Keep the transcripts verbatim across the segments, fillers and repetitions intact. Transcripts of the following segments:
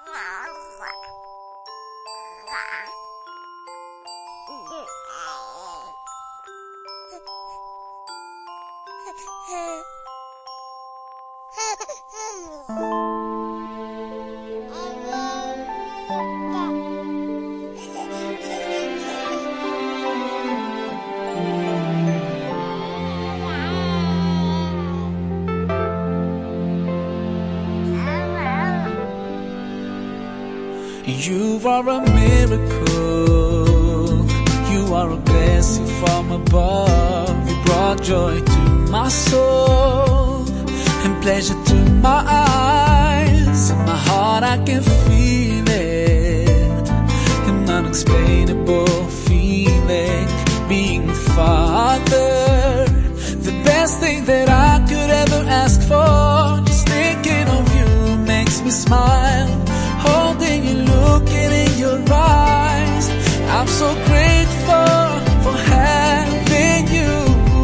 You are a miracle, you are a blessing from above. You brought joy to my soul and pleasure to my eyes. In my heart I can feel it, an unexplainable feeling, being a father, the best thing that I could ever ask for. Just thinking of you makes me smile, holding you, looking in your eyes. I'm so grateful for having you.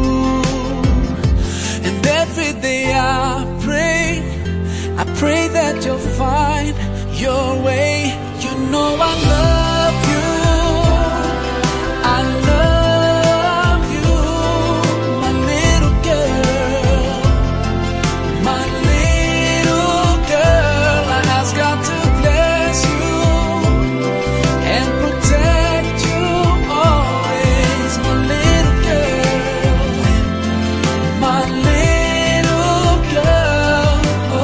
And every day I pray, I pray that you'll find your way. You know I love you, I love you, my little girl, my little girl. I ask God to bless you and protect you always, my little girl, my little girl.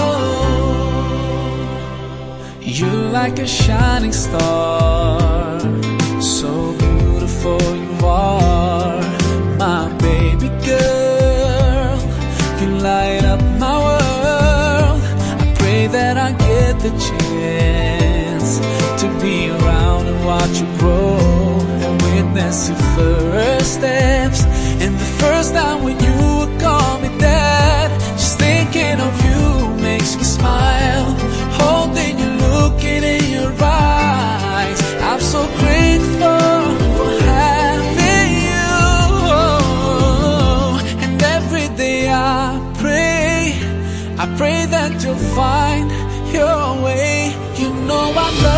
Oh, you're like a shining star, so beautiful you are, my baby girl. You light up my world. I pray that I get the chance to be around and watch you grow and witness your first steps. And the first time when you would call me dad, just thinking of you makes me smile, holding you, looking in your eyes. I'm so grateful for having you. And every day I pray, I pray that you'll find your way. You know I love